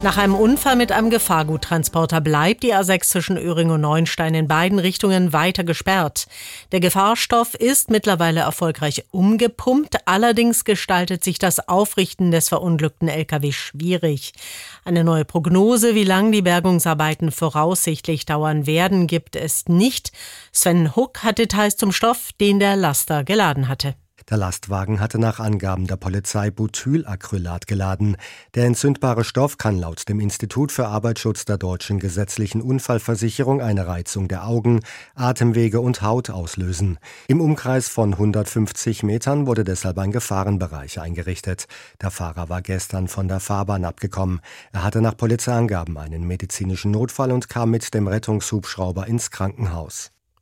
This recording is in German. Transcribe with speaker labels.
Speaker 1: Nach einem Unfall mit einem Gefahrguttransporter bleibt die A6 zwischen Öhring und Neuenstein in beiden Richtungen weiter gesperrt. Der Gefahrstoff ist mittlerweile erfolgreich umgepumpt, allerdings gestaltet sich das Aufrichten des verunglückten LKW schwierig. Eine neue Prognose, wie lang die Bergungsarbeiten voraussichtlich dauern werden, gibt es nicht. Sven Huck hat Details zum Stoff, den der Laster geladen hatte.
Speaker 2: Der Lastwagen hatte nach Angaben der Polizei Butylacrylat geladen. Der entzündbare Stoff kann laut dem Institut für Arbeitsschutz der Deutschen Gesetzlichen Unfallversicherung eine Reizung der Augen, Atemwege und Haut auslösen. Im Umkreis von 150 Metern wurde deshalb ein Gefahrenbereich eingerichtet. Der Fahrer war gestern von der Fahrbahn abgekommen. Er hatte nach Polizeiangaben einen medizinischen Notfall und kam mit dem Rettungshubschrauber ins Krankenhaus.